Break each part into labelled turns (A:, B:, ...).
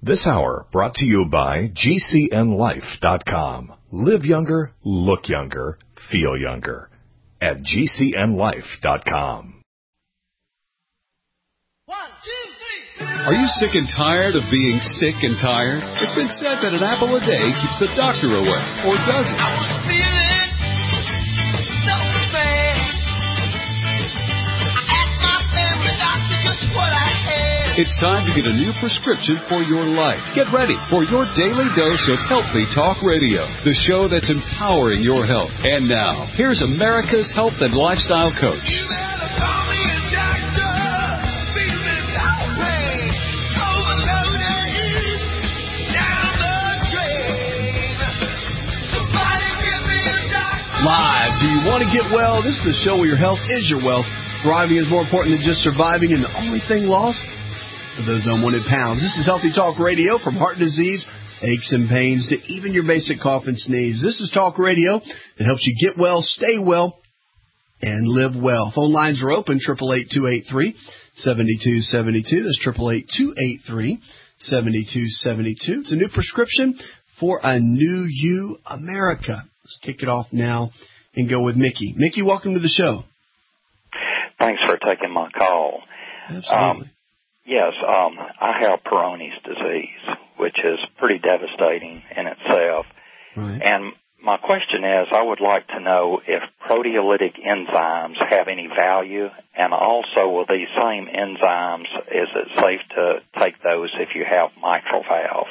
A: This hour brought to you by GCNLife.com. Live younger, look younger, feel younger at GCNLife.com.
B: 1, 2, 3.
C: Are you sick and tired of being sick and tired? It's been said that an apple a day keeps the doctor away, or does it?
B: I was feeling so bad. I asked my family doctor just what I had.
C: It's time to get a new prescription for your life. Get ready for your daily dose of Healthy Talk Radio, the show that's empowering your health. And now, here's America's health and lifestyle coach.
B: You better call me a doctor. Feeling so pain. Overloaded. Down the drain. Somebody give me a doctor.
D: Live. Do you want to get well? This is the show where your health is your wealth. Thriving is more important than just surviving, and the only thing lost are those unwanted pounds. This is Healthy Talk Radio, from heart disease, aches and pains, to even your basic cough and sneeze. This is Talk Radio that helps you get well, stay well, and live well. Phone lines are open, 888-283-7272. That's 888-283-7272. It's a new prescription for a new you, America. Let's kick it off now and go with Mickey. Mickey, welcome to the show.
E: Thanks for taking my call.
D: Absolutely.
E: Yes, I have Peyronie's disease, which is pretty devastating in itself.
D: Right.
E: And my question is, I would like to know if proteolytic enzymes have any value, and also with these same enzymes, is it safe to take those if you have mitral valve?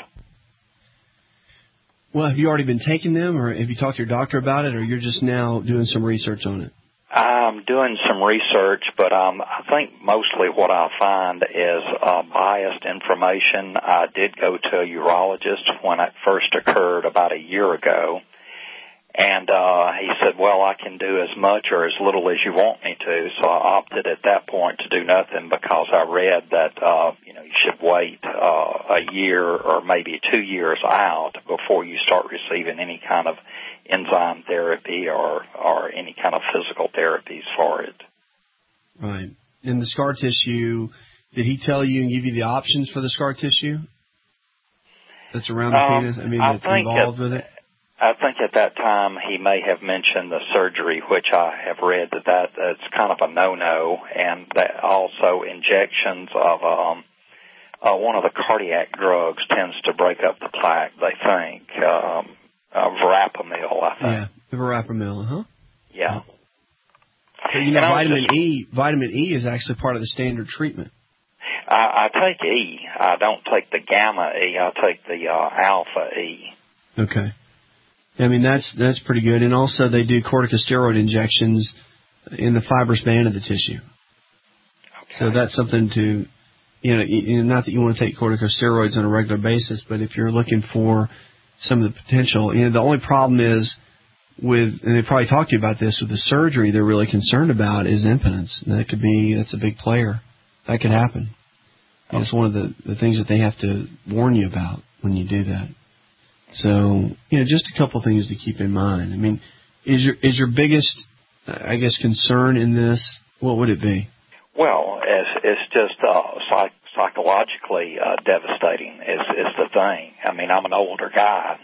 D: Well, have you already been taking them, or have you talked to your doctor about it, or you're just now doing some research on it?
E: I'm doing some research, but I think mostly what I find is biased information. I did go to a urologist when it first occurred about a year ago, and he said, well, I can do as much or as little as you want me to, so I opted at that point to do nothing because I read that, you should wait a year or maybe 2 years out before you start receiving any kind of enzyme therapy or any kind of physical therapies for it.
D: Right. And the scar tissue, did he tell you and give you the options for the scar tissue that's around the penis? I mean, that's involved with it?
E: I think at that time he may have mentioned the surgery, which I have read that's kind of a no-no, and that also injections of one of the cardiac drugs tends to break up the plaque, they think. Verapamil, I think.
D: Yeah, verapamil, huh?
E: Yeah.
D: So, vitamin E is actually part of the standard treatment.
E: I take E. I don't take the gamma E. I take the alpha E.
D: Okay. I mean, that's pretty good. And also they do corticosteroid injections in the fibrous band of the tissue. Okay. So that's something to, not that you want to take corticosteroids on a regular basis, but if you're looking for some of the potential, the only problem is and they probably talked to you about this, with the surgery they're really concerned about is impotence. That's a big player. That could happen. And it's one of the things that they have to warn you about when you do that. So, just a couple things to keep in mind. I mean, is your biggest, concern in this, what would it be?
E: Well, it's just psychologically devastating is the thing. I mean, I'm an older guy,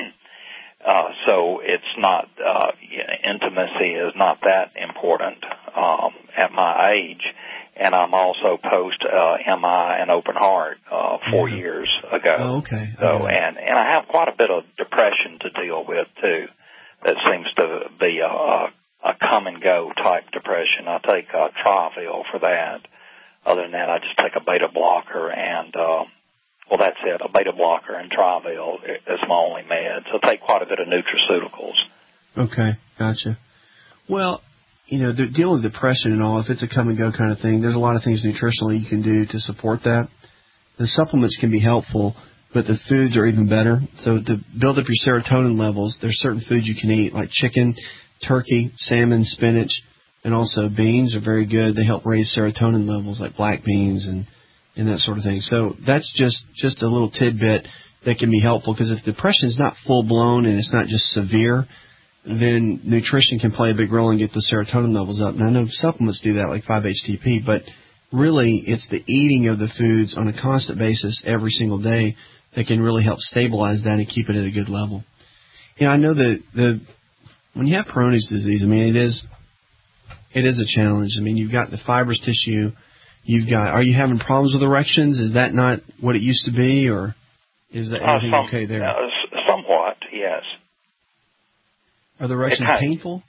E: so it's not, intimacy is not that important at my age. And I'm also post-MI and open heart 4 years ago.
D: Oh, okay.
E: So, and I have quite a bit of depression to deal with, too. That seems to be a come-and-go type depression. I take Travil for that. Other than that, I just take a beta blocker and, that's it, a beta blocker and Travil is my only med. So I take quite a bit of nutraceuticals.
D: Okay, gotcha. Well, they're dealing with depression and all. If it's a come-and-go kind of thing, there's a lot of things nutritionally you can do to support that. The supplements can be helpful, but the foods are even better. So to build up your serotonin levels, there's certain foods you can eat, like chicken, turkey, salmon, spinach, and also beans are very good. They help raise serotonin levels, like black beans and that sort of thing. So that's just a little tidbit that can be helpful, because if depression is not full-blown and it's not just severe, then nutrition can play a big role and get the serotonin levels up. And I know supplements do that, like 5-HTP, but really it's the eating of the foods on a constant basis every single day that can really help stabilize that and keep it at a good level. I know that when you have Peyronie's disease, it is a challenge. You've got the fibrous tissue. Are you having problems with erections? Is that not what it used to be, or is that everything okay there?
E: Somewhat, yes.
D: Are the erections painful?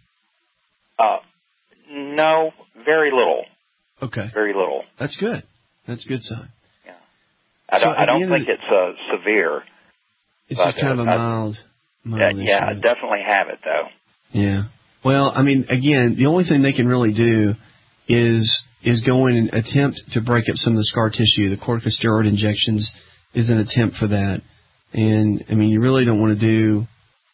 E: No, very little.
D: Okay.
E: Very little.
D: That's good. That's a good sign.
E: Yeah. I don't think it's severe.
D: It's just kind of a mild issue.
E: Yeah, I definitely have it, though.
D: Yeah. Well, again, the only thing they can really do is go in and attempt to break up some of the scar tissue. The corticosteroid injections is an attempt for that. And, you really don't want to do...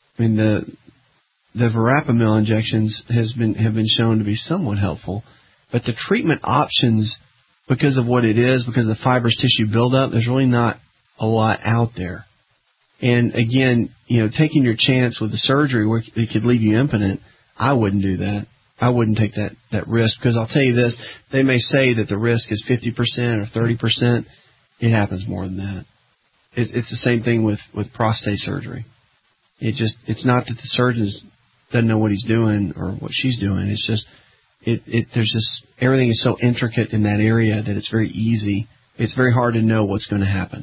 D: The verapamil injections have been shown to be somewhat helpful, but the treatment options, because of what it is, because of the fibrous tissue buildup, there's really not a lot out there. And again, taking your chance with the surgery where it could leave you impotent, I wouldn't do that. I wouldn't take that risk, because I'll tell you this, they may say that the risk is 50% or 30%. It happens more than that. It's the same thing with prostate surgery. It's not that the surgeon doesn't know what he's doing or what she's doing. It's just, there's just, everything is so intricate in that area that it's very easy. It's very hard to know what's going to happen.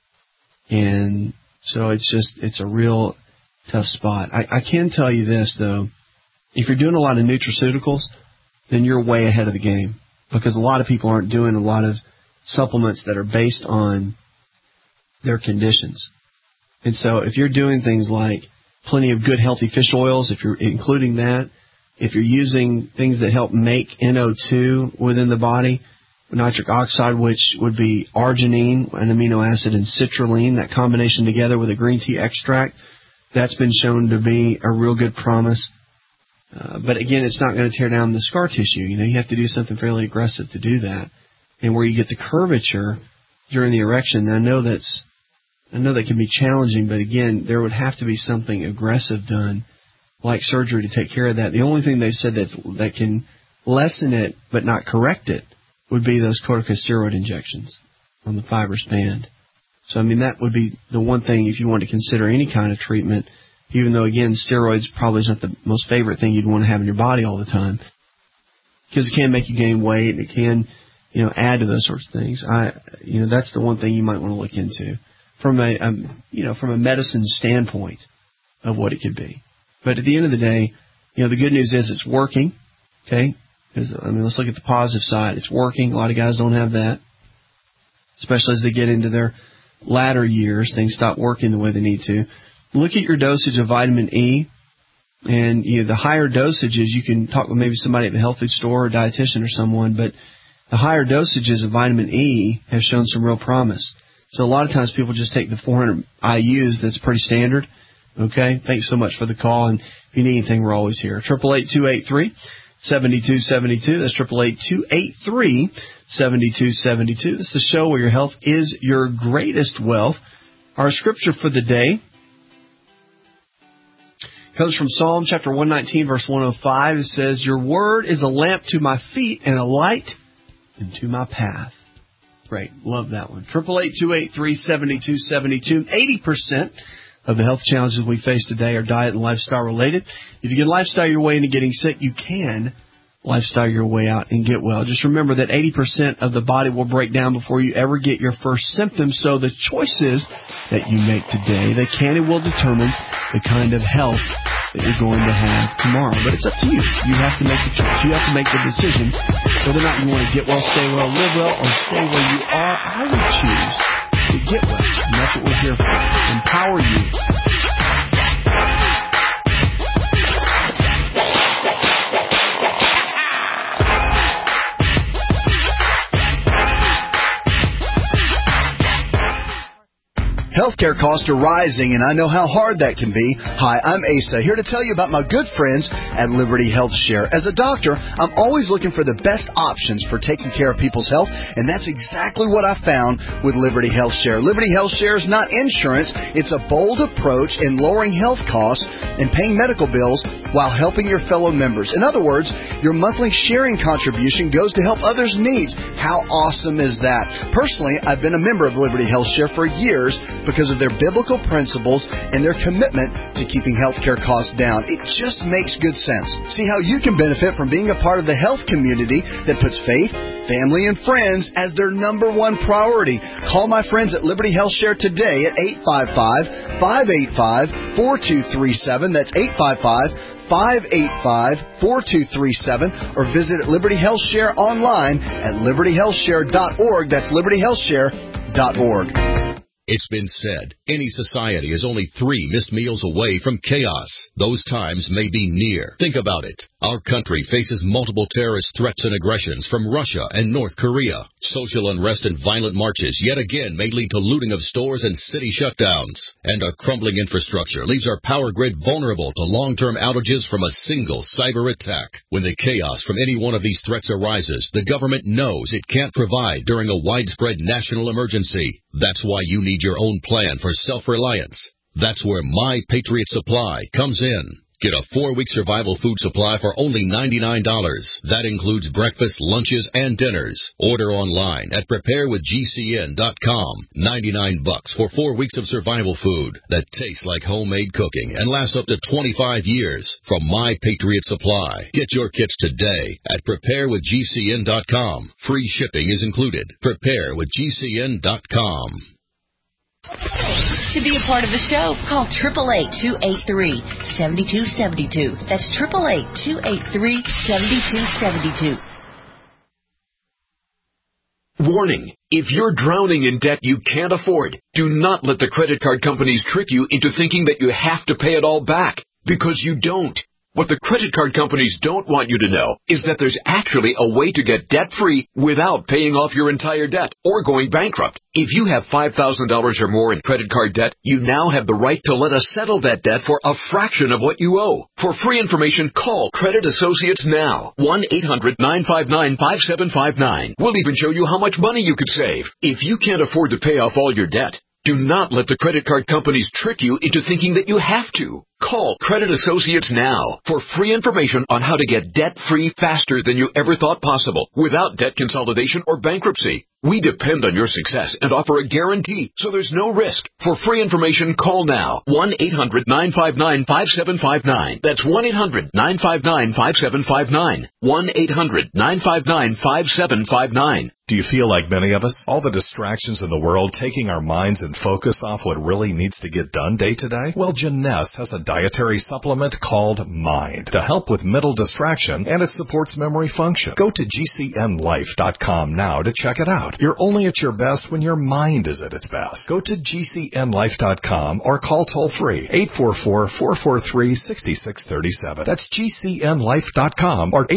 D: And so it's a real tough spot. I can tell you this, though. If you're doing a lot of nutraceuticals, then you're way ahead of the game, because a lot of people aren't doing a lot of supplements that are based on their conditions. And so if you're doing things like plenty of good healthy fish oils, if you're including that, if you're using things that help make NO2 within the body, nitric oxide, which would be arginine, an amino acid, and citrulline, that combination together with a green tea extract, that's been shown to be a real good promise. But again, it's not going to tear down the scar tissue. You have to do something fairly aggressive to do that. And where you get the curvature during the erection, I know that can be challenging, but again, there would have to be something aggressive done, like surgery, to take care of that. The only thing they said that can lessen it but not correct it would be those corticosteroid injections on the fibrous band. So, that would be the one thing if you want to consider any kind of treatment, even though, again, steroids probably isn't the most favorite thing you'd want to have in your body all the time, because it can make you gain weight and it can, add to those sorts of things. That's the one thing you might want to look into from a medicine standpoint of what it could be. But at the end of the day, the good news is it's working. Okay, let's look at the positive side. It's working. A lot of guys don't have that, especially as they get into their latter years. Things stop working the way they need to. Look at your dosage of vitamin E, and the higher dosages, you can talk with maybe somebody at the health food store or a dietitian or someone, but the higher dosages of vitamin E have shown some real promise. So a lot of times people just take the 400 IUs. That's pretty standard. Okay, thanks so much for the call, and if you need anything, we're always here. 888-283-7272. That's 888-283-7272. This is the show where your health is your greatest wealth. Our scripture for the day comes from Psalm chapter 119, verse 105. It says, "Your word is a lamp to my feet and a light into my path." Great. Love that one. 888-283-7272. 80% of the health challenges we face today are diet and lifestyle related. If you can lifestyle your way into getting sick, you can lifestyle your way out and get well. Just remember that 80% of the body will break down before you ever get your first symptoms. So the choices that you make today, they can and will determine the kind of health that you're going to have tomorrow. But it's up to you. You have to make the choice. You have to make the decision whether or not you want to get well, stay well, live well, or stay where you are. I would choose to get well. And that's what we're here for. Empower you.
F: Healthcare costs are rising, and I know how hard that can be. Hi, I'm Asa, here to tell you about my good friends at Liberty Health Share. As a doctor, I'm always looking for the best options for taking care of people's health, and that's exactly what I found with Liberty Health Share. Liberty Health Share is not insurance. It's a bold approach in lowering health costs and paying medical bills while helping your fellow members. In other words, your monthly sharing contribution goes to help others' needs. How awesome is that? Personally, I've been a member of Liberty Health Share for years because of their biblical principles and their commitment to keeping healthcare costs down. It just makes good sense. See how you can benefit from being a part of the health community that puts faith, family, and friends as their number one priority. Call my friends at Liberty Health Share today at 855-585-4237. That's 855-585-4237. Or visit Liberty Health Share online at libertyhealthshare.org. That's libertyhealthshare.org.
G: It's been said, any society is only 3 missed meals away from chaos. Those times may be near. Think about it. Our country faces multiple terrorist threats and aggressions from Russia and North Korea. Social unrest and violent marches yet again may lead to looting of stores and city shutdowns. And a crumbling infrastructure leaves our power grid vulnerable to long-term outages from a single cyber attack. When the chaos from any one of these threats arises, the government knows it can't provide during a widespread national emergency. That's why you need your own plan for self-reliance. That's where My Patriot Supply comes in. Get a 4-week survival food supply for only $99. That includes breakfast, lunches, and dinners. Order online at preparewithgcn.com. $99 for 4 weeks of survival food that tastes like homemade cooking and lasts up to 25 years from My Patriot Supply. Get your kits today at preparewithgcn.com. Free shipping is included. Preparewithgcn.com.
H: To be a part of the show, call 888-283-7272. That's 888-283-7272.
I: Warning. If you're drowning in debt you can't afford, do not let the credit card companies trick you into thinking that you have to pay it all back, because you don't. What the credit card companies don't want you to know is that there's actually a way to get debt-free without paying off your entire debt or going bankrupt. If you have $5,000 or more in credit card debt, you now have the right to let us settle that debt for a fraction of what you owe. For free information, call Credit Associates now. 1-800-959-5759. We'll even show you how much money you could save. If you can't afford to pay off all your debt, do not let the credit card companies trick you into thinking that you have to. Call Credit Associates now for free information on how to get debt-free faster than you ever thought possible without debt consolidation or bankruptcy. We depend on your success and offer a guarantee, so there's no risk. For free information, call now. 1-800-959-5759. That's 1-800-959-5759. 1-800-959-5759.
A: Do you feel like many of us? All the distractions in the world taking our minds and focus off what really needs to get done day to day? Well, Jeunesse has a dietary supplement called Mind to help with mental distraction, and it supports memory function. Go to GCNlife.com now to check it out. You're only at your best when your mind is at its best. Go to GCNlife.com or call toll-free 844-443-6637. That's GCNlife.com or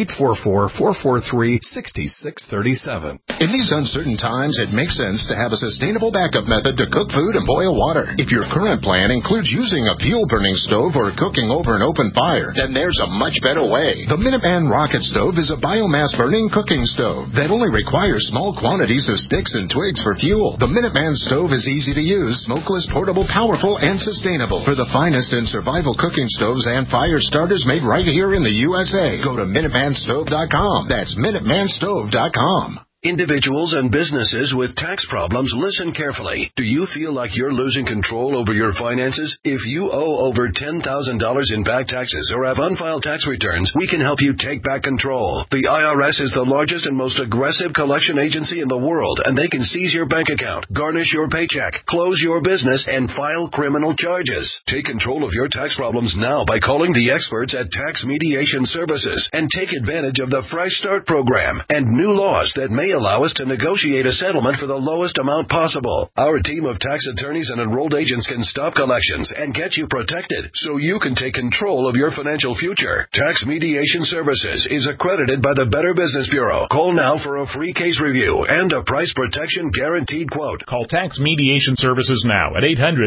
A: 844-443-6637.
J: In these uncertain times, it makes sense to have a sustainable backup method to cook food and boil water. If your current plan includes using a fuel-burning stove or cooking over an open fire, then there's a much better way. The Minuteman Rocket Stove is a biomass-burning cooking stove that only requires small quantities of sticks and twigs for fuel. The Minuteman Stove is easy to use, smokeless, portable, powerful, and sustainable. For the finest in survival cooking stoves and fire starters made right here in the USA, go to MinutemanStove.com. That's MinutemanStove.com.
K: Individuals and businesses with tax problems, listen carefully. Do you feel like you're losing control over your finances? If you owe over $10,000 in back taxes or have unfiled tax returns, we can help you take back control. The IRS is the largest and most aggressive collection agency in the world, and they can seize your bank account, garnish your paycheck, close your business, and file criminal charges. Take control of your tax problems now by calling the experts at Tax Mediation Services and take advantage of the Fresh Start program and new laws that may allow us to negotiate a settlement for the lowest amount possible. Our team of tax attorneys and enrolled agents can stop collections and get you protected so you can take control of your financial future. Tax Mediation Services is accredited by the Better Business Bureau. Call now for a free case review and a price protection guaranteed quote.
L: Call Tax Mediation Services now at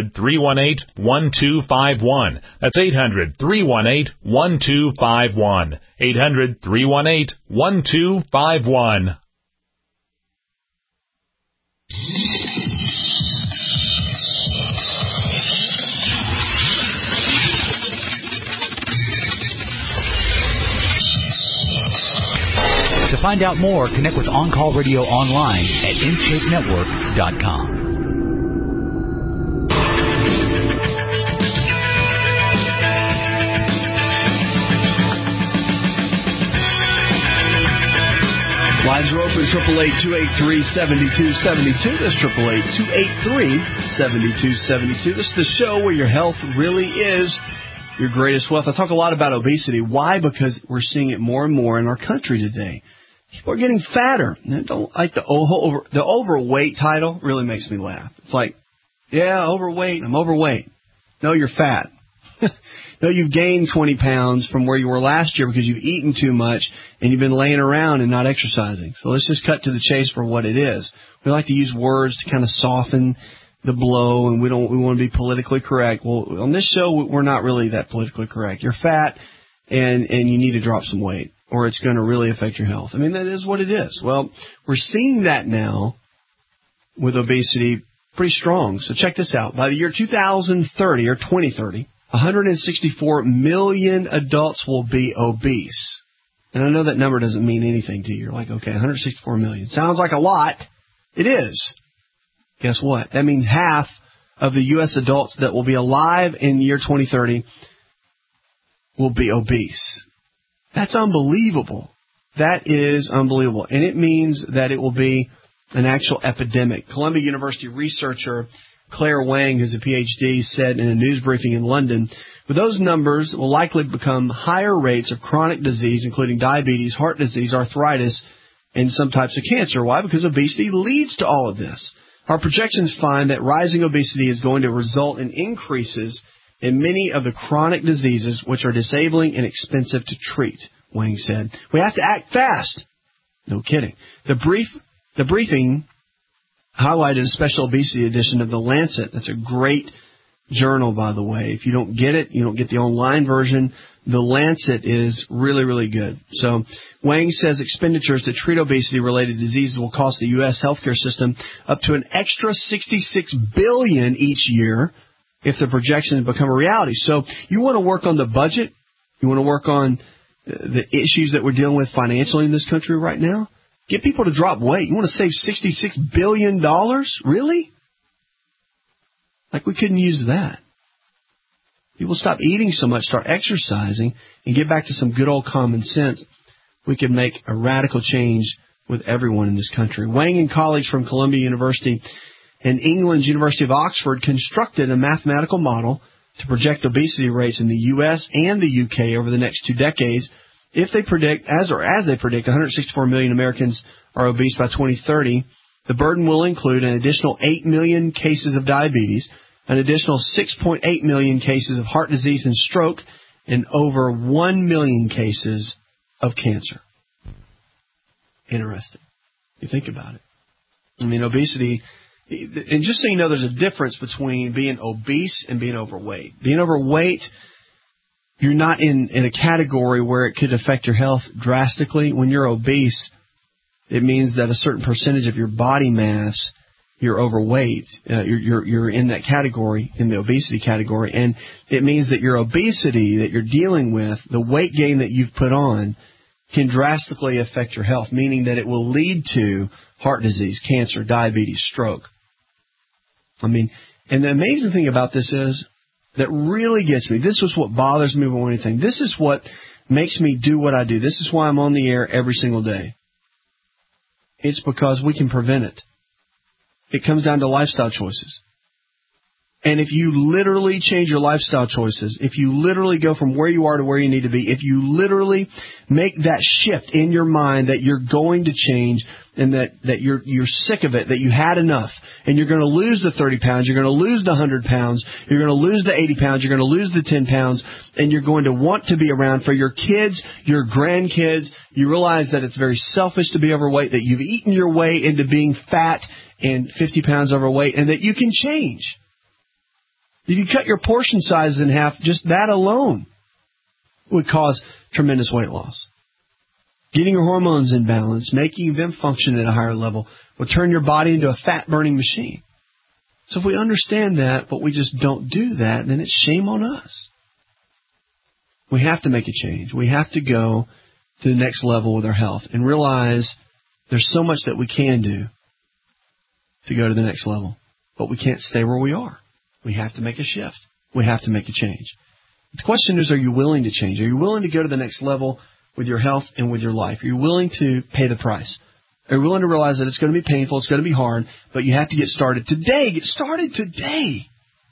L: 800-318-1251. That's 800-318-1251. 800-318-1251.
M: To find out more, connect with On Call Radio online at InShapeNetwork.com.
D: Lines are open, 888-283-7272. That's 888-283-7272. This is the show where your health really is your greatest wealth. I talk a lot about obesity. Why? Because we're seeing it more and more in our country today. People are getting fatter. I don't like the overweight title. Really makes me laugh. It's like, yeah, overweight. I'm overweight. No, you're fat. No, you've gained 20 pounds from where you were last year because you've eaten too much and you've been laying around and not exercising. So let's just cut to the chase for what it is. We like to use words to kind of soften the blow, and we want to be politically correct. Well, on this show, we're not really that politically correct. You're fat and you need to drop some weight, or it's going to really affect your health. I mean, that is what it is. Well, we're seeing that now with obesity pretty strong. So check this out. By the year 2030 or 2030, 164 million adults will be obese. And I know that number doesn't mean anything to you. You're like, okay, 164 million. Sounds like a lot. It is. Guess what? That means half of the U.S. adults that will be alive in the year 2030 will be obese. That's unbelievable. That is unbelievable. And it means that it will be an actual epidemic. Columbia University researcher Claire Wang, who's a PhD, said in a news briefing in London, with those numbers will likely become higher rates of chronic disease, including diabetes, heart disease, arthritis, and some types of cancer. Why? Because obesity leads to all of this. Our projections find that rising obesity is going to result in increases in many of the chronic diseases which are disabling and expensive to treat, Wang said. We have to act fast. No kidding. The briefing highlighted a special obesity edition of The Lancet. That's a great journal, by the way. If you don't get it, you don't get the online version, The Lancet is really, really good. So Wang says expenditures to treat obesity-related diseases will cost the U.S. healthcare system up to an extra $66 billion each year if the projections become a reality. So you want to work on the budget? You want to work on the issues that we're dealing with financially in this country right now? Get people to drop weight. You want to save $66 billion? Really? Like we couldn't use that. People stop eating so much, start exercising, and get back to some good old common sense. We could make a radical change with everyone in this country. Wang and colleagues from Columbia University and England's University of Oxford constructed a mathematical model to project obesity rates in the U.S. and the U.K. over the next 2 decades. If they predict, as they predict, 164 million Americans are obese by 2030, the burden will include an additional 8 million cases of diabetes, an additional 6.8 million cases of heart disease and stroke, and over 1 million cases of cancer. Interesting. You think about it. I mean, obesity, and just so you know, there's a difference between being obese and being overweight. Being overweight, you're not in a category where it could affect your health drastically. When you're obese, it means that a certain percentage of your body mass, you're overweight. You're in that category, in the obesity category. And it means that your obesity that you're dealing with, the weight gain that you've put on, can drastically affect your health, meaning that it will lead to heart disease, cancer, diabetes, stroke. I mean, and the amazing thing about this is, that really gets me. This is what bothers me more than anything. This is what makes me do what I do. This is why I'm on the air every single day. It's because we can prevent it. It comes down to lifestyle choices. And if you literally change your lifestyle choices, if you literally go from where you are to where you need to be, if you literally make that shift in your mind that you're going to change and that you're sick of it, that you had enough, and you're going to lose the 30 pounds, you're going to lose the 100 pounds, you're going to lose the 80 pounds, you're going to lose the 10 pounds, and you're going to want to be around for your kids, your grandkids. You realize that it's very selfish to be overweight, that you've eaten your way into being fat and 50 pounds overweight, and that you can change. If you cut your portion size in half, just that alone would cause tremendous weight loss. Getting your hormones in balance, making them function at a higher level, will turn your body into a fat-burning machine. So if we understand that, but we just don't do that, then it's shame on us. We have to make a change. We have to go to the next level with our health and realize there's so much that we can do to go to the next level. But we can't stay where we are. We have to make a shift. We have to make a change. The question is, are you willing to change? Are you willing to go to the next level with your health and with your life? Are you willing to pay the price? Are you willing to realize that it's going to be painful, it's going to be hard, but you have to get started today. Get started today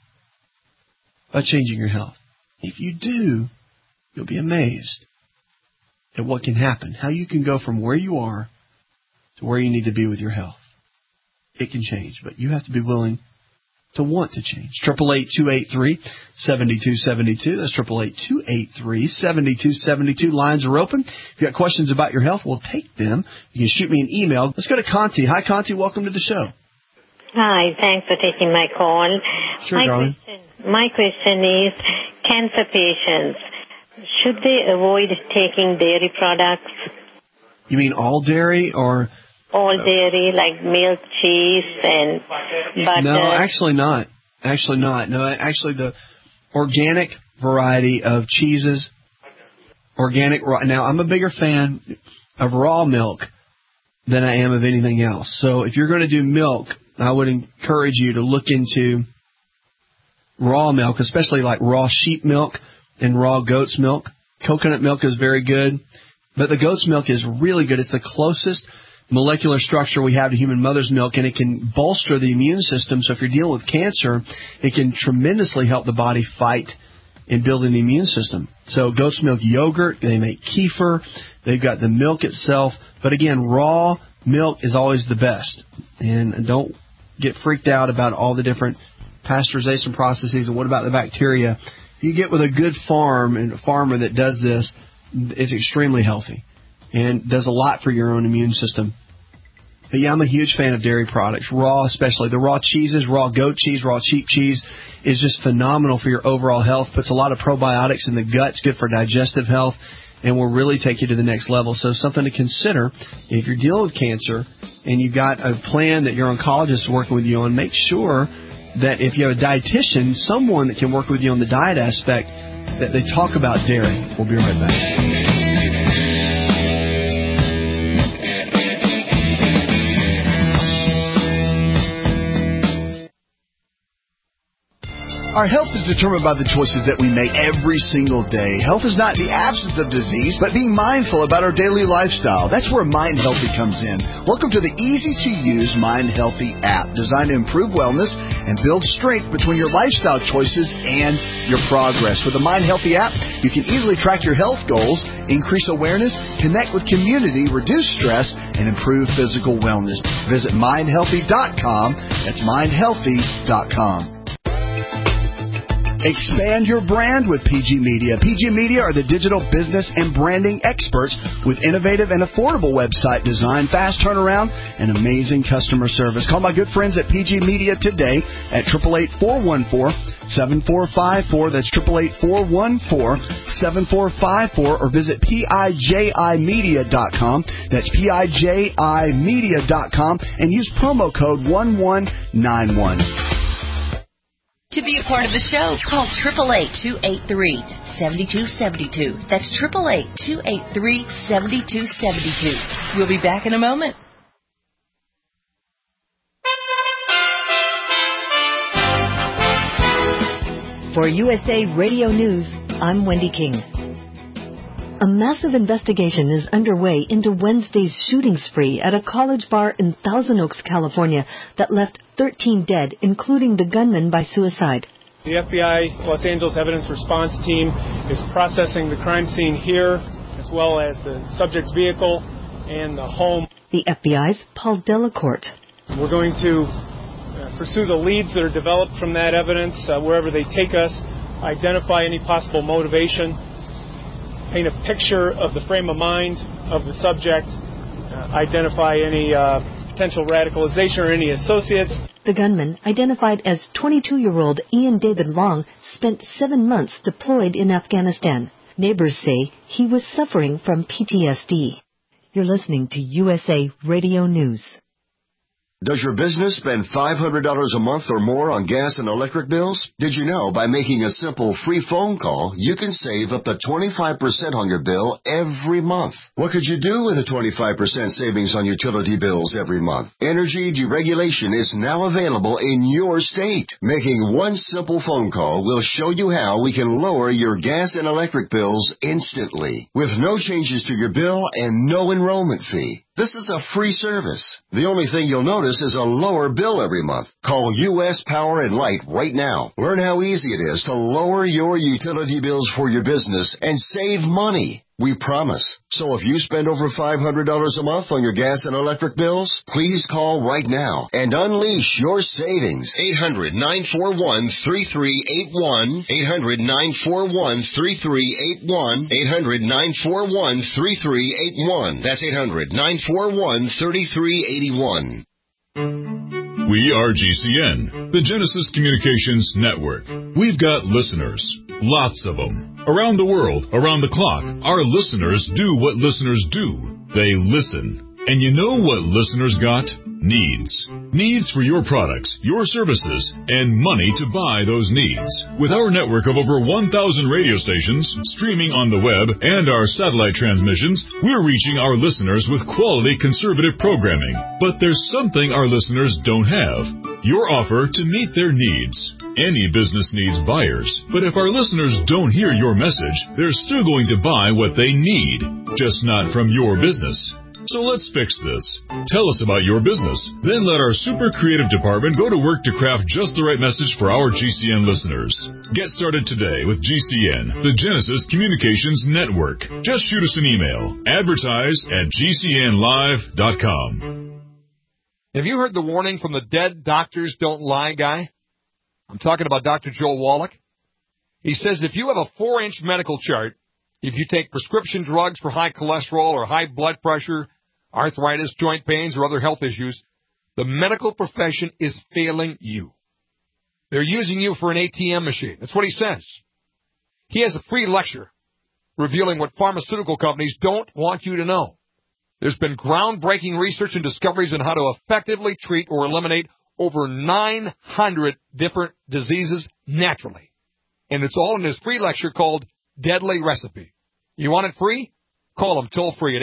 D: by changing your health. If you do, you'll be amazed at what can happen, how you can go from where you are to where you need to be with your health. It can change, but you have to be willing to want to change. 888-283-7272. That's 888-283-7272. Lines are open. If you've got questions about your health, we'll take them. You can shoot me an email. Let's go to Conti. Hi, Conti. Welcome to the show.
N: Hi. Thanks for taking my call.
D: Sure, darling.
N: My question is, cancer patients, should they avoid taking dairy products?
D: You mean all dairy or...
N: All dairy, like milk, cheese, and butter?
D: No, actually not. Actually not. No, actually the organic variety of cheeses, now I'm a bigger fan of raw milk than I am of anything else. So if you're going to do milk, I would encourage you to look into raw milk, especially like raw sheep milk and raw goat's milk. Coconut milk is very good, but the goat's milk is really good. It's the closest molecular structure we have to human mother's milk, and it can bolster the immune system. So if you're dealing with cancer, it can tremendously help the body fight and build an immune system. So goat's milk yogurt, they make kefir, they've got the milk itself. But again, raw milk is always the best. And don't get freaked out about all the different pasteurization processes and what about the bacteria. If you get with a good farm and a farmer that does this, it's extremely healthy and does a lot for your own immune system. But yeah, I'm a huge fan of dairy products, raw especially. The raw cheeses, raw goat cheese, raw sheep cheese is just phenomenal for your overall health. Puts a lot of probiotics in the gut. It's good for digestive health and will really take you to the next level. So something to consider if you're dealing with cancer and you've got a plan that your oncologist is working with you on, make sure that if you have a dietitian, someone that can work with you on the diet aspect, that they talk about dairy. We'll be right back.
F: Our health is determined by the choices that we make every single day. Health is not the absence of disease, but being mindful about our daily lifestyle. That's where Mind Healthy comes in. Welcome to the easy-to-use Mind Healthy app, designed to improve wellness and build strength between your lifestyle choices and your progress. With the Mind Healthy app, you can easily track your health goals, increase awareness, connect with community, reduce stress, and improve physical wellness. Visit mindhealthy.com. That's mindhealthy.com. Expand your brand with PG Media. PG Media are the digital business and branding experts with innovative and affordable website design, fast turnaround, and amazing customer service. Call my good friends at PG Media today at 888-414-7454. That's 888-414-7454, or visit PIJImedia.com. That's PIJImedia.com, and use promo code 1191.
H: To be a part of the show, call 888-283-7272. That's 888-283-7272. We'll be back in a moment.
O: For USA Radio News, I'm Wendy King. A massive investigation is underway into Wednesday's shooting spree at a college bar in Thousand Oaks, California, that left 13 dead, including the gunman by suicide.
P: The FBI Los Angeles Evidence Response Team is processing the crime scene here, as well as the subject's vehicle and the home.
O: The FBI's Paul Delacourt.
P: We're going to pursue the leads that are developed from that evidence wherever they take us, identify any possible motivation, paint a picture of the frame of mind of the subject, identify any potential radicalization or any associates.
O: The gunman, identified as 22-year-old Ian David Long, spent 7 months deployed in Afghanistan. Neighbors say he was suffering from PTSD. You're listening to USA Radio News.
Q: Does your business spend $500 a month or more on gas and electric bills? Did you know by making a simple free phone call, you can save up to 25% on your bill every month? What could you do with a 25% savings on utility bills every month? Energy deregulation is now available in your state. Making one simple phone call will show you how we can lower your gas and electric bills instantly, with no changes to your bill and no enrollment fee. This is a free service. The only thing you'll notice is a lower bill every month. Call U.S. Power and Light right now. Learn how easy it is to lower your utility bills for your business and save money. We promise. So if you spend over $500 a month on your gas and electric bills, please call right now and unleash your savings. 800-941-3381. 800-941-3381. 800-941-3381. That's 800-941-3381.
R: We are GCN, the Genesis Communications Network. We've got listeners, lots of them. Around the world, around the clock, our listeners do what listeners do. They listen. And you know what listeners got? Needs. Needs for your products, your services, and money to buy those needs. With our network of over 1,000 radio stations, streaming on the web, and our satellite transmissions, we're reaching our listeners with quality conservative programming. But there's something our listeners don't have. Your offer to meet their needs. Any business needs buyers, but if our listeners don't hear your message, they're still going to buy what they need, just not from your business. So let's fix this. Tell us about your business. Then let our super creative department go to work to craft just the right message for our GCN listeners. Get started today with GCN, the Genesis Communications Network. Just shoot us an email. Advertise@GCNlive.com.
S: Have you heard the warning from the Dead Doctors Don't Lie guy? I'm talking about Dr. Joel Wallach. He says if you have a 4-inch medical chart, if you take prescription drugs for high cholesterol or high blood pressure, arthritis, joint pains, or other health issues, the medical profession is failing you. They're using you for an ATM machine. That's what he says. He has a free lecture revealing what pharmaceutical companies don't want you to know. There's been groundbreaking research and discoveries on how to effectively treat or eliminate over 900 different diseases naturally. And it's all in his free lecture called Deadly Recipe. You want it free? Call him toll free at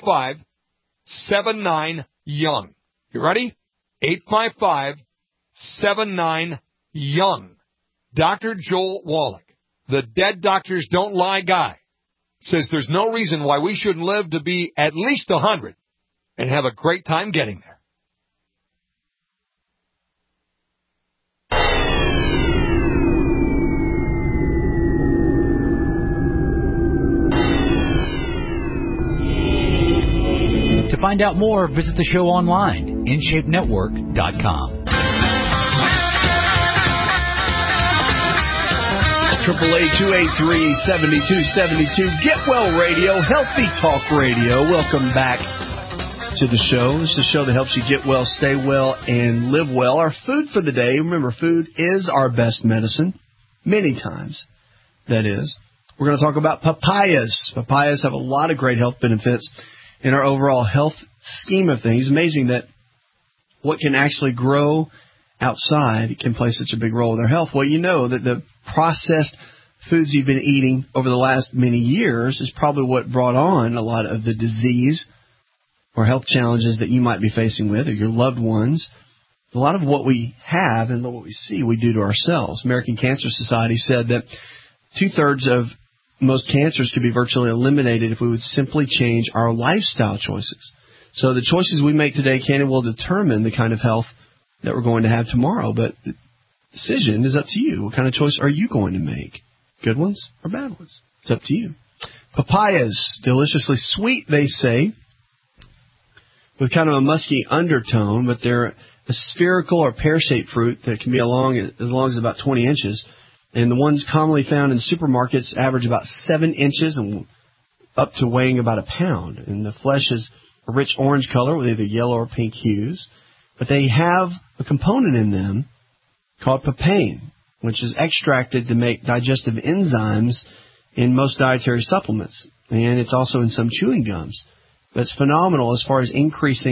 S: 855-79-YOUNG. You ready? 855-79-YOUNG. Dr. Joel Wallach, the Dead Doctors Don't Lie guy, says there's no reason why we shouldn't live to be at least 100 and have a great time getting there.
M: To find out more, visit the show online, InShapeNetwork.com.
D: 888-283-7272. Get Well Radio, Healthy Talk Radio. Welcome back to the show. This is a show that helps you get well, stay well, and live well. Our food for the day, remember, food is our best medicine. Many times, that is. We're going to talk about papayas. Papayas have a lot of great health benefits in our overall health scheme of things. Amazing that what can actually grow outside can play such a big role in our health. Well, you know that the processed foods you've been eating over the last many years is probably what brought on a lot of the disease or health challenges that you might be facing with or your loved ones. A lot of what we have and what we see we do to ourselves. American Cancer Society said that 2/3 of most cancers could be virtually eliminated if we would simply change our lifestyle choices. So the choices we make today can and will determine the kind of health that we're going to have tomorrow. But the decision is up to you. What kind of choice are you going to make? Good ones or bad ones? It's up to you. Papayas, deliciously sweet, they say, with kind of a musky undertone, but they're a spherical or pear-shaped fruit that can be as long as about 20 inches. And the ones commonly found in supermarkets average about 7 inches and up to weighing about a pound. And the flesh is a rich orange color with either yellow or pink hues. But they have a component in them called papain, which is extracted to make digestive enzymes in most dietary supplements. And it's also in some chewing gums. But it's phenomenal as far as increasing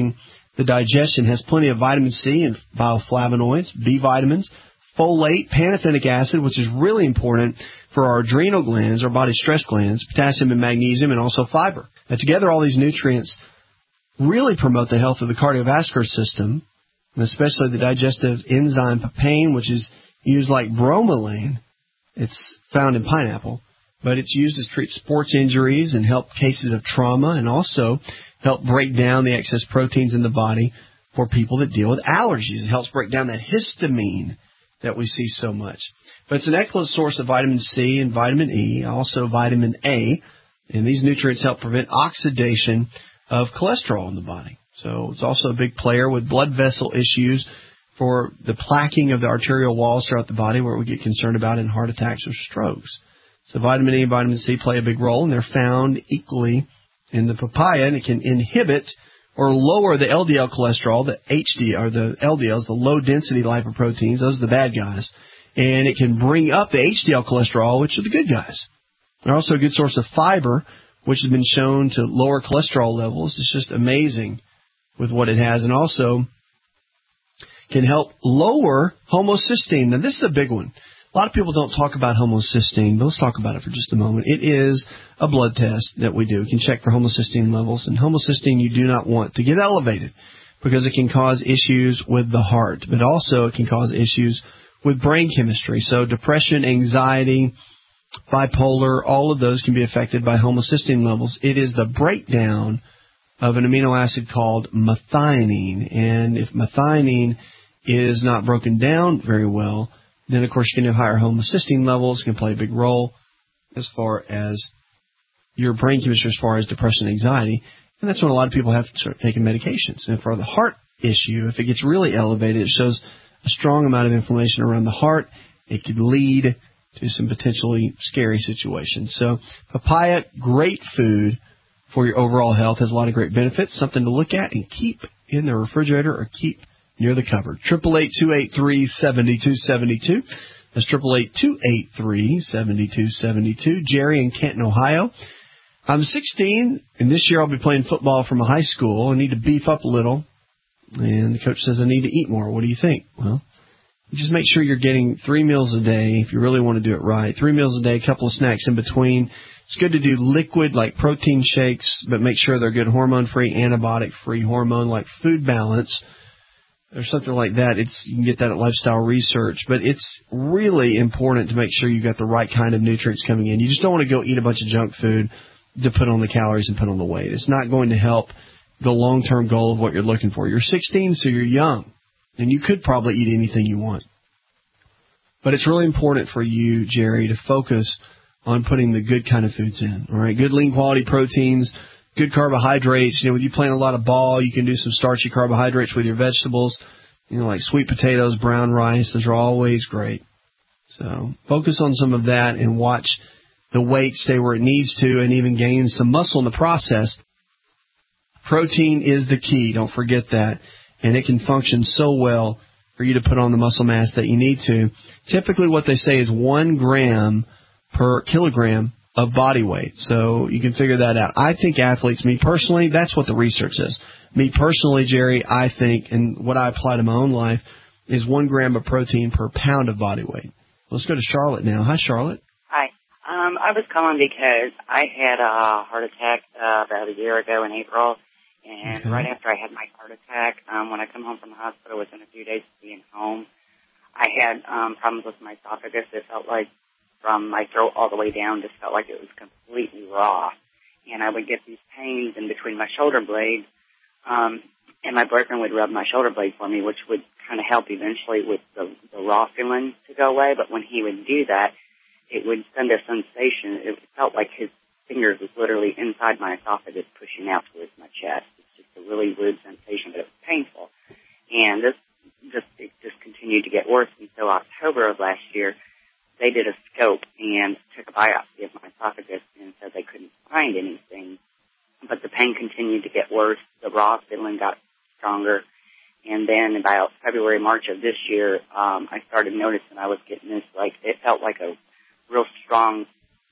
D: the digestion, has plenty of vitamin C and bioflavonoids, B vitamins, folate, pantothenic acid, which is really important for our adrenal glands, our body's stress glands, potassium and magnesium, and also fiber. Now, together, all these nutrients really promote the health of the cardiovascular system, and especially the digestive enzyme papain, which is used like bromelain. It's found in pineapple, but it's used to treat sports injuries and help cases of trauma, and also help break down the excess proteins in the body for people that deal with allergies. It helps break down that histamine that we see so much. But it's an excellent source of vitamin C and vitamin E, also vitamin A, and these nutrients help prevent oxidation of cholesterol in the body. So it's also a big player with blood vessel issues for the plaquing of the arterial walls throughout the body, where we get concerned about in heart attacks or strokes. So vitamin E and vitamin C play a big role, and they're found equally in the papaya, and it can inhibit or lower the LDL cholesterol, the HDL, or the LDLs, the low-density lipoproteins. Those are the bad guys. And it can bring up the HDL cholesterol, which are the good guys. They're also a good source of fiber, which has been shown to lower cholesterol levels. It's just amazing with what it has. And also can help lower homocysteine. Now, this is a big one. A lot of people don't talk about homocysteine, but let's talk about it for just a moment. It is a blood test that we do. We can check for homocysteine levels, and homocysteine you do not want to get elevated because it can cause issues with the heart, but also it can cause issues with brain chemistry. So depression, anxiety, bipolar, all of those can be affected by homocysteine levels. It is the breakdown of an amino acid called methionine, and if methionine is not broken down very well, then, of course, you can have higher homocysteine levels. It can play a big role as far as your brain chemistry, as far as depression and anxiety. And that's when a lot of people have to start taking medications. And for the heart issue, if it gets really elevated, it shows a strong amount of inflammation around the heart. It could lead to some potentially scary situations. So papaya, great food for your overall health, has a lot of great benefits, something to look at and keep in the refrigerator or keep near the cupboard. 888-283-7272. That's 888-283-7272. Jerry in Canton, Ohio. I'm 16, and this year I'll be playing football from a high school. I need to beef up a little, and the coach says I need to eat more. What do you think? Well, just make sure you're getting 3 meals a day if you really want to do it right. 3 meals a day, a couple of snacks in between. It's good to do liquid like protein shakes, but make sure they're good hormone-free, antibiotic-free hormone like Food Balance or something like that. You can get that at Lifestyle Research. But it's really important to make sure you got the right kind of nutrients coming in. You just don't want to go eat a bunch of junk food to put on the calories and put on the weight. It's not going to help the long-term goal of what you're looking for. You're 16, so you're young, and you could probably eat anything you want. But it's really important for you, Jerry, to focus on putting the good kind of foods in. All right, good lean quality proteins, good carbohydrates. With you playing a lot of ball, you can do some starchy carbohydrates with your vegetables, like sweet potatoes, brown rice. Those are always great. So focus on some of that and watch the weight stay where it needs to and even gain some muscle in the process. Protein is the key. Don't forget that. And it can function so well for you to put on the muscle mass that you need to. Typically what they say is 1 gram per kilogram of body weight. So you can figure that out. I think athletes, me personally, that's what the research says. Me personally, Jerry, I think, and what I apply to my own life, is 1 gram of protein per pound of body weight. Let's go to Charlotte now. Hi, Charlotte.
T: Hi. I was calling because I had a heart attack about a year ago in April, and right after I had my heart attack, when I come home from the hospital within a few days of being home, I had problems with my esophagus. It felt like from my throat all the way down, just felt like it was completely raw. And I would get these pains in between my shoulder blades, and my boyfriend would rub my shoulder blade for me, which would kind of help eventually with the raw feeling to go away. But when he would do that, it would send a sensation. It felt like his fingers was literally inside my esophagus pushing out towards my chest. It's just a really weird sensation, but it was painful. And it just continued to get worse until October of last year. They did a scope and took a biopsy of my esophagus and said they couldn't find anything. But the pain continued to get worse. The raw feeling got stronger. And then about February, March of this year, I started noticing I was getting this, it felt like a real strong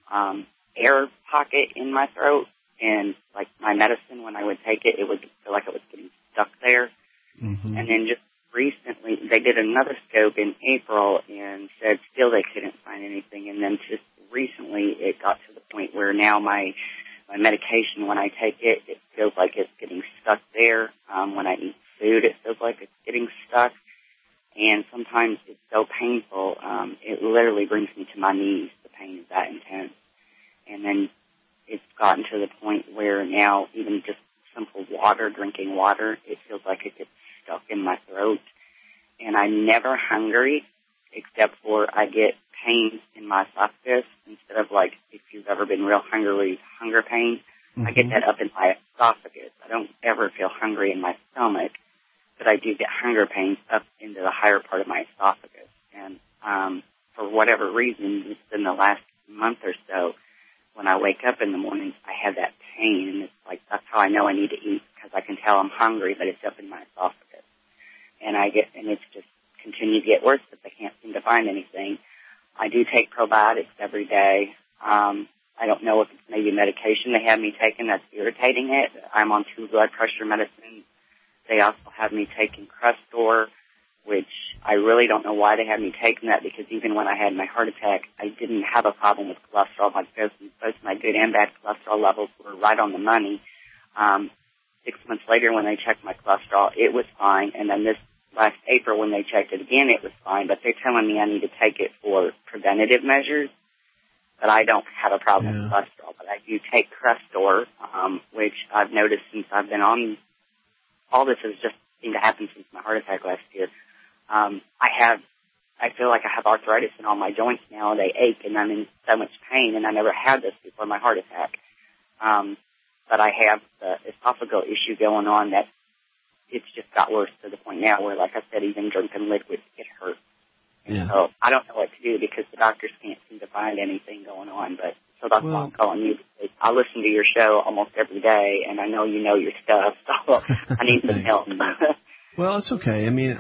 T: air pocket in my throat. And like my medicine, when I would take it, it would feel like it was getting stuck there.
D: Mm-hmm.
T: And then just recently, they did another scope in April and said still they couldn't find anything. And then just recently, it got to the point where now my medication, when I take it, it feels like it's getting stuck there. When I eat food, it feels like it's getting stuck. And sometimes it's so painful, it literally brings me to my knees. The pain is that intense. And then it's gotten to the point where now even just simple water, drinking water, it feels like it gets stuck in my throat. And I'm never hungry, except for I get pains in my esophagus instead of like if you've ever been real hungry, hunger pain. I get that up in my esophagus. I don't ever feel hungry in my stomach, but I do get hunger pains up into the higher part of my esophagus. And for whatever reason, it's been the last month or so, when I wake up in the mornings, I have that pain, and it's like that's how I know I need to eat, because I can tell I'm hungry, but it's up in my esophagus. And it's just continued to get worse, but I can't seem to find anything. I do take probiotics every day. I don't know if it's maybe medication they have me taking that's irritating it. I'm on 2 blood pressure medicines. They also have me taking Crestor, which I really don't know why they had me taking that, because even when I had my heart attack, I didn't have a problem with cholesterol. Both my good and bad cholesterol levels were right on the money. 6 months later, when they checked my cholesterol, it was fine. And then this last April, when they checked it again, it was fine. But they're telling me I need to take it for preventative measures. But I don't have a problem with cholesterol. But I do take Crestor, which I've noticed since I've been on. All this has just seemed to happen since my heart attack last year. I feel like I have arthritis in all my joints now. They ache, and I'm in so much pain, and I never had this before my heart attack. But I have the esophageal issue going on that it's just got worse to the point now where, like I said, even drinking liquids, it hurts.
D: Yeah.
T: So I don't know what to do because the doctors can't seem to find anything going on. But so that's why I'm calling you. Because I listen to your show almost every day, and I know you know your stuff. So I need some help.
D: Well, it's okay. I mean,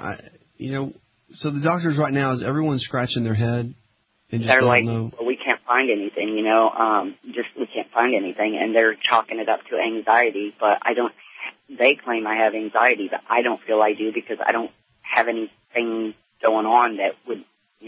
D: so the doctors right now, is everyone scratching their head and just
T: they're
D: don't
T: like,
D: know?
T: well, we can't find anything, we can't find anything, and they're chalking it up to anxiety. But they claim I have anxiety, but I don't feel I do because I don't have anything going on that would,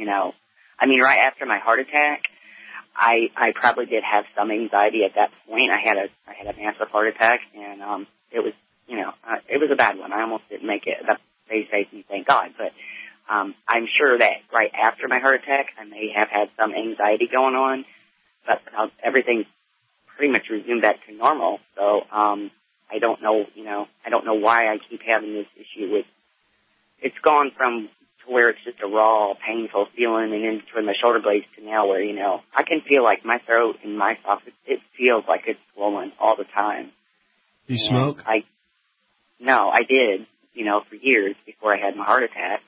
T: right after my heart attack, I probably did have some anxiety at that point. I had a massive heart attack, and it was, it was a bad one. I almost didn't make it. They say to me, thank God, but I'm sure that right after my heart attack, I may have had some anxiety going on, but everything's pretty much resumed back to normal. So I don't know, I don't know why I keep having this issue with. It's gone from to where it's just a raw, painful feeling, and then between my shoulder blades to now where I can feel like my throat and my esophagus. It feels like it's swollen all the time.
D: Do you smoke?
T: No, I did, for years before I had my heart attack.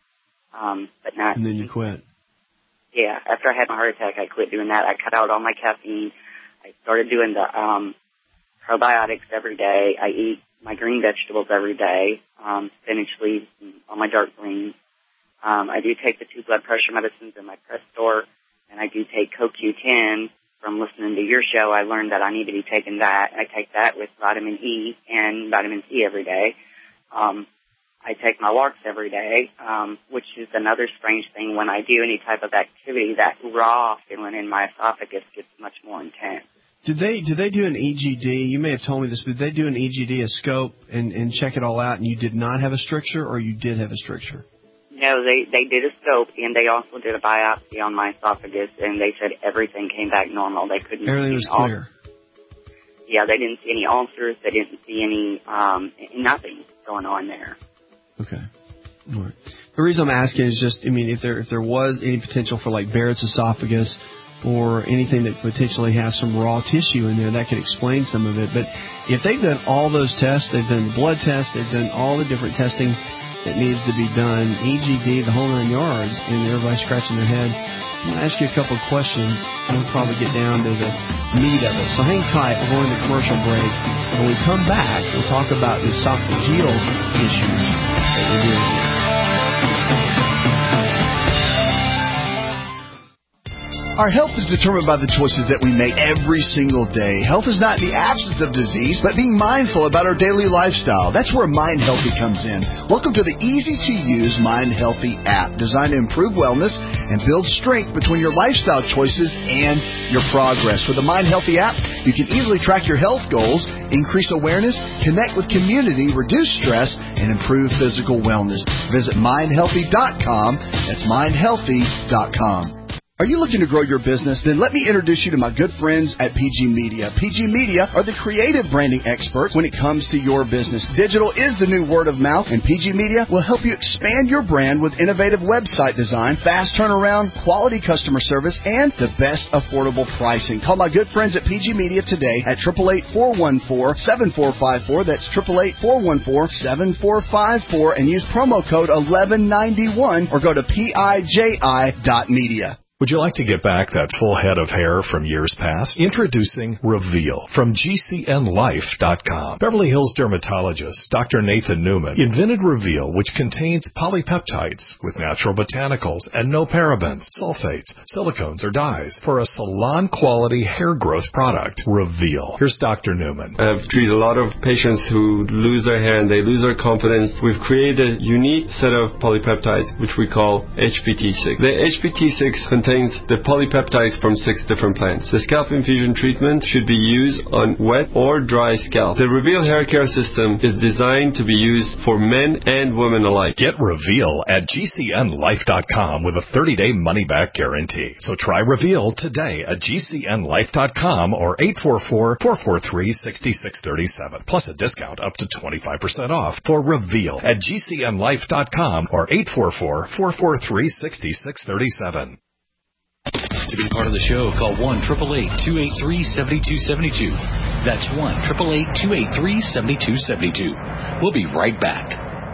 T: But not.
D: And then you quit.
T: Yeah, after I had my heart attack, I quit doing that. I cut out all my caffeine. I started doing the probiotics every day. I eat my green vegetables every day, spinach leaves, and all my dark greens. I do take the 2 blood pressure medicines and my Crestor, and I do take CoQ10. From listening to your show, I learned that I need to be taking that. I take that with vitamin E and vitamin C every day. I take my walks every day, which is another strange thing. When I do any type of activity, that raw feeling in my esophagus gets much more intense.
D: Did they do an EGD? You may have told me this, but did they do an EGD, a scope, and check it all out, and you did not have a stricture, or you did have a stricture?
T: No, they did a scope, and they also did a biopsy on my esophagus, and they said everything came back normal. They couldn't.
D: Everything was clear.
T: Yeah, they didn't see any ulcers. They didn't see any nothing going on there.
D: Okay. All right. The reason I'm asking is just, if there was any potential for like Barrett's esophagus or anything that potentially has some raw tissue in there, that could explain some of it. But if they've done all those tests, they've done the blood tests, they've done all the different testing that needs to be done, EGD, the whole 9 yards, and everybody's scratching their head, I'm going to ask you a couple of questions, and we'll probably get down to the meat of it. So hang tight. We're going to commercial break. When we come back, we'll talk about the esophageal issues that we're dealing with.
F: Our health is determined by the choices that we make every single day. Health is not the absence of disease, but being mindful about our daily lifestyle. That's where Mind Healthy comes in. Welcome to the easy-to-use Mind Healthy app, designed to improve wellness and build strength between your lifestyle choices and your progress. With the Mind Healthy app, you can easily track your health goals, increase awareness, connect with community, reduce stress, and improve physical wellness. Visit mindhealthy.com. That's mindhealthy.com. Are you looking to grow your business? Then let me introduce you to my good friends at PG Media. PG Media are the creative branding experts when it comes to your business. Digital is the new word of mouth, and PG Media will help you expand your brand with innovative website design, fast turnaround, quality customer service, and the best affordable pricing. Call my good friends at PG Media today at 888-414-7454. That's 888-414-7454, and use promo code 1191 or go to piji.media.
A: Would you like to get back that full head of hair from years past? Introducing Reveal from GCNLife.com. Beverly Hills dermatologist Dr. Nathan Newman invented Reveal, which contains polypeptides with natural botanicals and no parabens, sulfates, silicones, or dyes for a salon-quality hair growth product. Reveal. Here's Dr. Newman.
U: I've treated a lot of patients who lose their hair and they lose their confidence. We've created a unique set of polypeptides, which we call HPT6. The HPT6 contains the polypeptides from 6 different plants. The scalp infusion treatment should be used on wet or dry scalp. The Reveal hair care system is designed to be used for men and women alike.
A: Get Reveal at GCNLife.com with a 30-day money-back guarantee. So try Reveal today at GCNLife.com or 844-443-6637. Plus a discount up to 25% off for Reveal at GCNLife.com or 844-443-6637.
M: To be part of the show, call 1-888-283-7272. That's 1-888-283-7272. We'll be right back.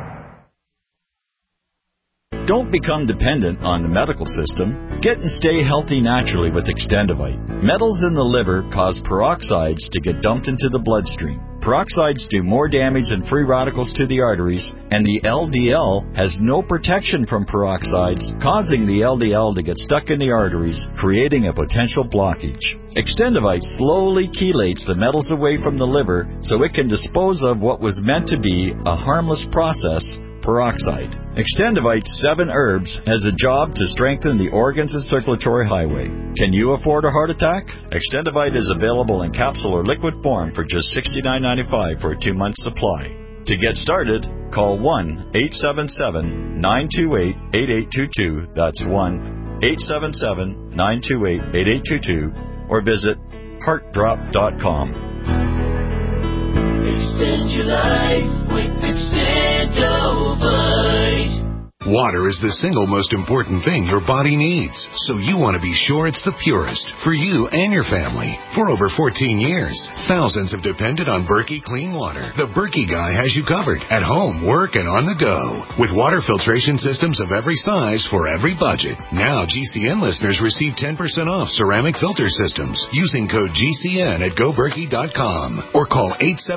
V: Don't become dependent on the medical system. Get and stay healthy naturally with Extendivite. Metals in the liver cause peroxides to get dumped into the bloodstream. Peroxides do more damage than free radicals to the arteries, and the LDL has no protection from peroxides, causing the LDL to get stuck in the arteries, creating a potential blockage. Extendivite slowly chelates the metals away from the liver so it can dispose of what was meant to be a harmless process, peroxide. Extendivite 7 herbs has a job to strengthen the organs and circulatory highway. Can you afford a heart attack? Extendivite is available in capsule or liquid form for just $69.95 for a 2-month supply. To get started, call 1-877-928-8822. That's 1-877-928-8822 or visit heartdrop.com.
B: Extend your life with Extendivite.
W: Water is the single most important thing your body needs, so you want to be sure it's the purest for you and your family. For over 14 years, thousands have depended on Berkey Clean Water. The Berkey guy has you covered at home, work, and on the go. With water filtration systems of every size for every budget. Now GCN listeners receive 10% off ceramic filter systems using code GCN at GoBerkey.com or call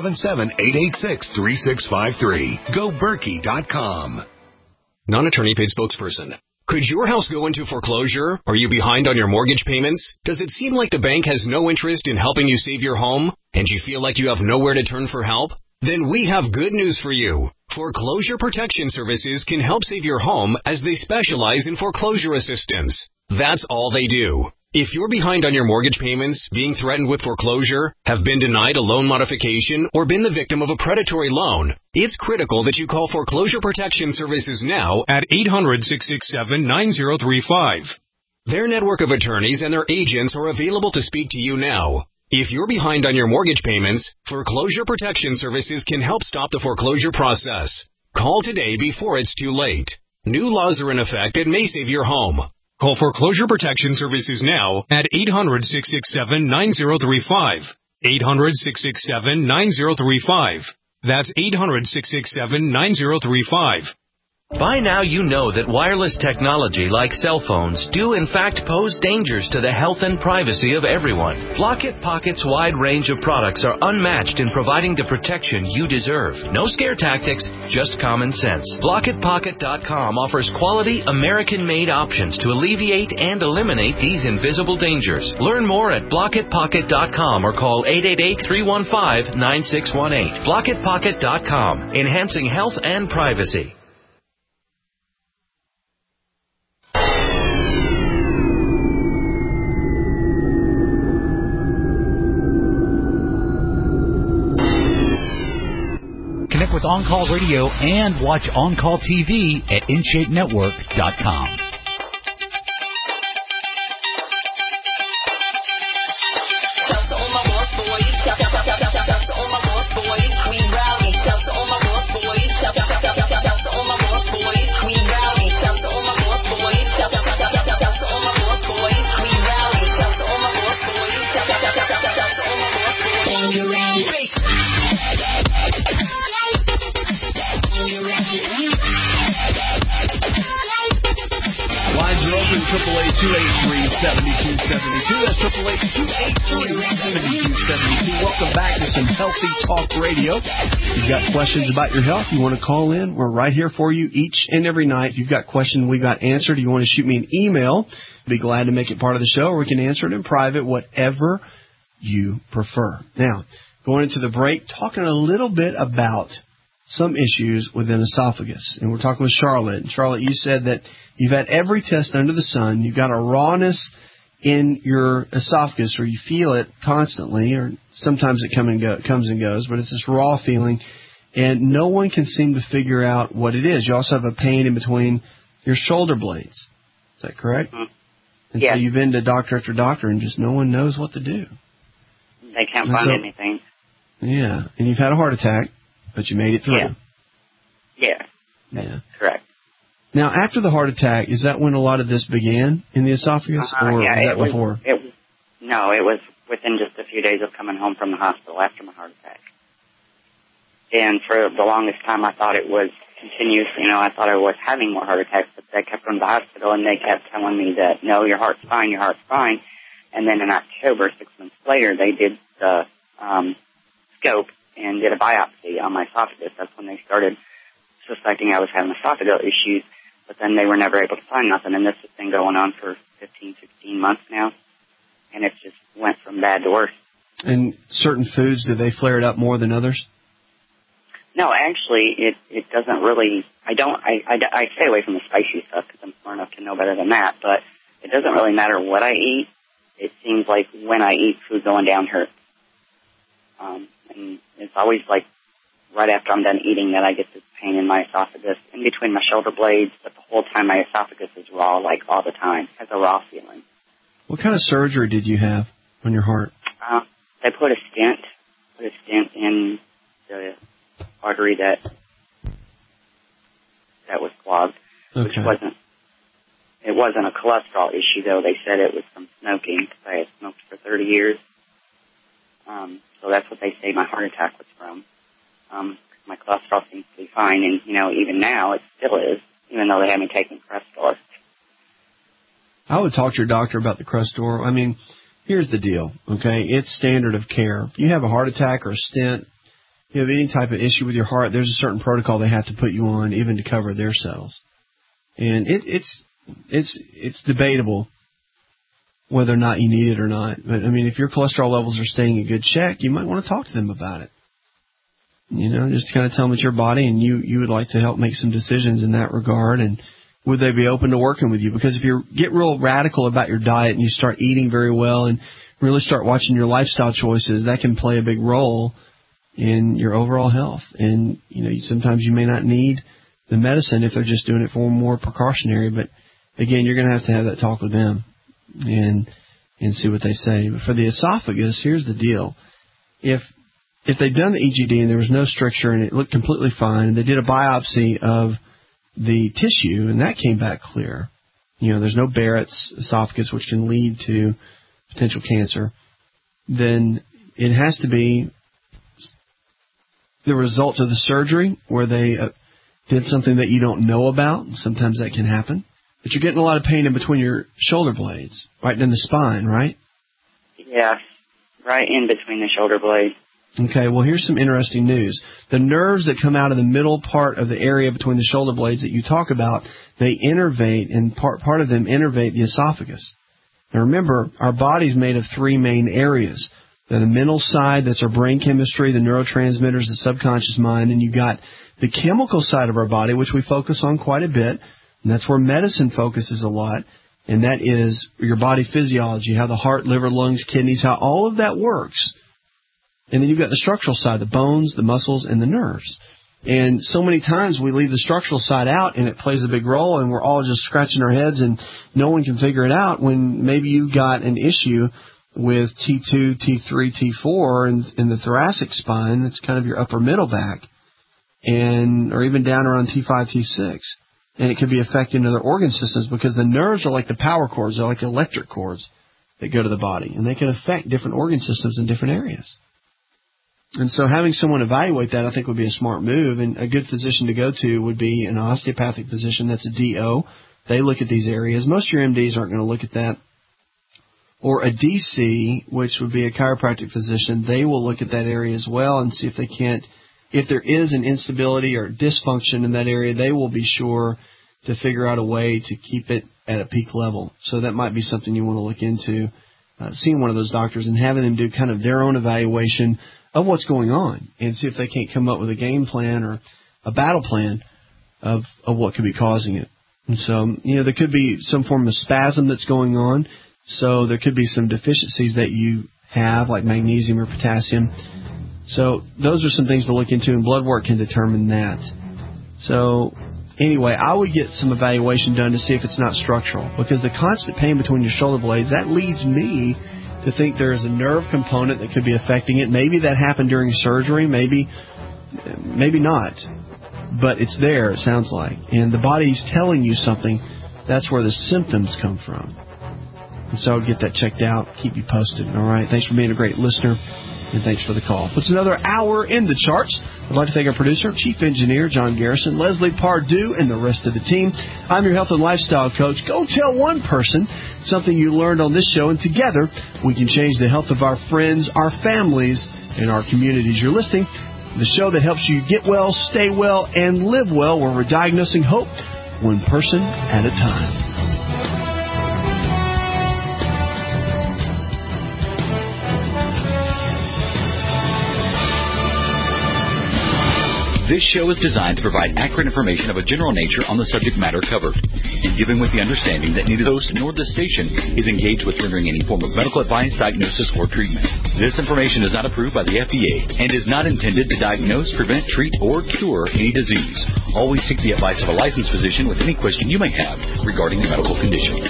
W: 877-886-3653. GoBerkey.com.
X: Non-attorney paid spokesperson. Could your house go into foreclosure? Are you behind on your mortgage payments? Does it seem like the bank has no interest in helping you save your home? And you feel like you have nowhere to turn for help? Then we have good news for you. Foreclosure Protection Services can help save your home as they specialize in foreclosure assistance. That's all they do. If you're behind on your mortgage payments, being threatened with foreclosure, have been denied a loan modification, or been the victim of a predatory loan, it's critical that you call Foreclosure Protection Services now at 800-667-9035. Their network of attorneys and their agents are available to speak to you now. If you're behind on your mortgage payments, Foreclosure Protection Services can help stop the foreclosure process. Call today before it's too late. New laws are in effect that may save your home. Call Foreclosure Protection Services now at 800-667-9035. 800-667-9035. That's 800-667-9035.
C: By now you know that wireless technology like cell phones do in fact pose dangers to the health and privacy of everyone. Blockit Pocket's wide range of products are unmatched in providing the protection you deserve. No scare tactics, just common sense. BlockitPocket.com offers quality American-made options to alleviate and eliminate these invisible dangers. Learn more at BlockitPocket.com or call 888-315-9618. BlockitPocket.com, enhancing health and privacy.
M: Connect with On Call Radio and watch On Call TV at InShapeNetwork.com.
D: Lines are open, 888-283-7272. That's 888-283-7272. Welcome back to some Healthy Talk Radio. If you've got questions about your health, you want to call in, we're right here for you each and every night. If you've got questions we got answered, you want to shoot me an email, I'd be glad to make it part of the show, or we can answer it in private, whatever you prefer. Now, going into the break, talking a little bit about some issues within esophagus. And we're talking with Charlotte. And Charlotte, you said that you've had every test under the sun. You've got a rawness in your esophagus, or you feel it constantly, or sometimes it comes and goes, but it's this raw feeling, and no one can seem to figure out what it is. You also have a pain in between your shoulder blades. Is that correct?
T: Mm-hmm.
D: And
T: yeah.
D: so you've been to doctor after doctor, and just no one knows what to do.
T: They can't find anything.
D: Yeah, and you've had a heart attack, but you made it through.
T: Yeah. Correct.
D: Now, after the heart attack, is that when a lot of this began in the esophagus, or was that before?
T: No, it was within just a few days of coming home from the hospital after my heart attack. And for the longest time, I thought it was continuous. You know, I thought I was having more heart attacks, but they kept going to the hospital, and they kept telling me that, no, your heart's fine, your heart's fine. And then in October, 6 months later, they did the scope and did a biopsy on my esophagus. That's when they started suspecting I was having esophageal issues, but then they were never able to find nothing. And this has been going on for 15, 16 months now, and it just went from bad to worse.
D: And certain foods, do they flare it up more than others?
T: No, actually, it doesn't really. I stay away from the spicy stuff because I'm smart enough to know better than that, but it doesn't really matter what I eat. It seems like when I eat, food going down hurts. And it's always like right after I'm done eating that I get this pain in my esophagus, in between my shoulder blades, but the whole time my esophagus is raw, like all the time. It has a raw feeling.
D: What kind of surgery did you have on your heart?
T: They put a stent in the artery that was clogged, which it wasn't a cholesterol issue, though. They said it was from smoking, because I had smoked for 30 years. So that's what they say my heart attack was from. My cholesterol seems to be fine, and, you know, even now it still is, even though they have me taking Crestor.
D: I would talk to your doctor about the Crestor. I mean, here's the deal, okay? It's standard of care. If you have a heart attack or a stent, you have any type of issue with your heart, there's a certain protocol they have to put you on, even to cover their cells. And it's debatable whether or not you need it or not. But, I mean, if your cholesterol levels are staying in good check, you might want to talk to them about it. You know, just kind of tell them it's your body, and you would like to help make some decisions in that regard, and would they be open to working with you? Because if you get real radical about your diet and you start eating very well and really start watching your lifestyle choices, that can play a big role in your overall health. And, you know, sometimes you may not need the medicine if they're just doing it for more precautionary. But, again, you're going to have that talk with them and see what they say. But for the esophagus, here's the deal. If they'd done the EGD and there was no stricture and it looked completely fine, and they did a biopsy of the tissue and that came back clear, you know, there's no Barrett's esophagus, which can lead to potential cancer, then it has to be the result of the surgery where they did something that you don't know about. Sometimes that can happen. But you're getting a lot of pain in between your shoulder blades, right in the spine, right?
T: Yeah, right in between the shoulder blades.
D: Okay, well, here's some interesting news. The nerves that come out of the middle part of the area between the shoulder blades that you talk about, they innervate, and part of them innervate the esophagus. Now remember, our body's made of three main areas. The mental side, that's our brain chemistry, the neurotransmitters, the subconscious mind, and you got the chemical side of our body, which we focus on quite a bit, and that's where medicine focuses a lot, and that is your body physiology, how the heart, liver, lungs, kidneys, how all of that works. And then you've got the structural side, the bones, the muscles, and the nerves. And so many times we leave the structural side out, and it plays a big role, and we're all just scratching our heads, and no one can figure it out when maybe you've got an issue with T2, T3, T4 in the thoracic spine. That's kind of your upper middle back, or even down around T5, T6. And it could be affecting other organ systems because the nerves are like the power cords. They're like electric cords that go to the body, and they can affect different organ systems in different areas. And so having someone evaluate that, I think, would be a smart move. And a good physician to go to would be an osteopathic physician. That's a DO. They look at these areas. Most of your MDs aren't going to look at that. Or a DC, which would be a chiropractic physician. They will look at that area as well and see if they can't, if there is an instability or dysfunction in that area, they will be sure to figure out a way to keep it at a peak level. So that might be something you want to look into, seeing one of those doctors and having them do kind of their own evaluation of what's going on and see if they can't come up with a game plan or a battle plan of what could be causing it. And so, there could be some form of spasm that's going on. So there could be some deficiencies that you have, like magnesium or potassium. So those are some things to look into, and blood work can determine that. So anyway, I would get some evaluation done to see if it's not structural, because the constant pain between your shoulder blades, that leads me to think there is a nerve component that could be affecting it. Maybe that happened during surgery, maybe not. But it's there, it sounds like. And the body's telling you something. That's where the symptoms come from. And so I'll get that checked out, keep you posted. All right, thanks for being a great listener, and thanks for the call. It's another hour in the charts. I'd like to thank our producer, Chief Engineer John Garrison, Leslie Pardue, and the rest of the team. I'm your health and lifestyle coach. Go tell one person something you learned on this show, and together we can change the health of our friends, our families, and our communities. You're listening to the show that helps you get well, stay well, and live well, where we're diagnosing hope one person at a time.
M: This show is designed to provide accurate information of a general nature on the subject matter covered, and given with the understanding that neither the host nor the station is engaged with rendering any form of medical advice, diagnosis, or treatment. This information is not approved by the FDA and is not intended to diagnose, prevent, treat, or cure any disease. Always seek the advice of a licensed physician with any question you may have regarding a medical condition.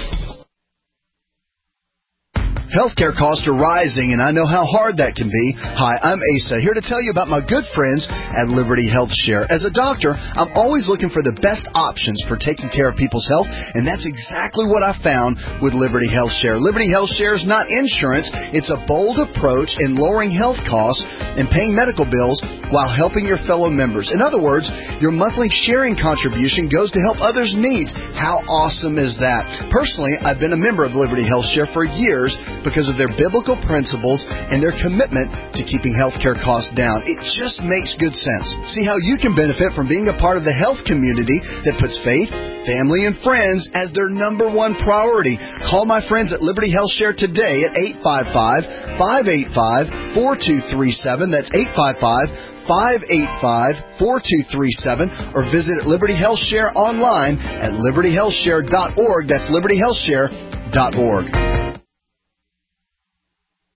F: Healthcare costs are rising, and I know how hard that can be. Hi, I'm Asa, here to tell you about my good friends at Liberty Health Share. As a doctor, I'm always looking for the best options for taking care of people's health, and that's exactly what I found with Liberty Health Share. Liberty Health Share is not insurance. It's a bold approach in lowering health costs and paying medical bills while helping your fellow members. In other words, your monthly sharing contribution goes to help others' needs. How awesome is that? Personally, I've been a member of Liberty Health Share for years because of their biblical principles and their commitment to keeping healthcare costs down. It just makes good sense. See how you can benefit from being a part of the health community that puts faith, family, and friends as their number one priority. Call my friends at Liberty Health Share today at 855-585-4237. That's 855-585-4237, or visit Liberty Health Share online at libertyhealthshare.org. That's libertyhealthshare.org.